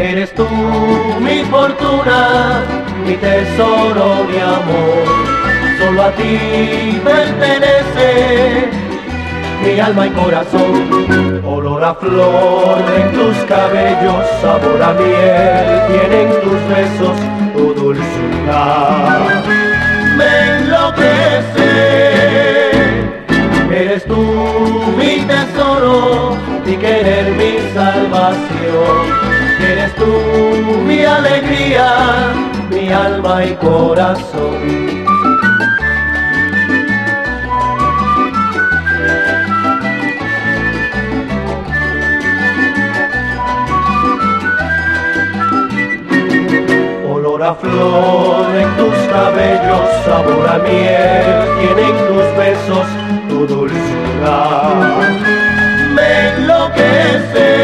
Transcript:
Eres tú mi fortuna, mi tesoro de amor. Solo a ti pertenece mi alma y corazón. Olor a flor en tus cabellos, sabor a miel tienen tus besos, tu dulzura me enloquece. Eres tú mi tesoro, mi querer, mi salvación. Eres tú mi alegría, mi alma y corazón. Olor a flor en tus cabellos, sabor a miel tienen tus besos, tu dulzura me enloquece.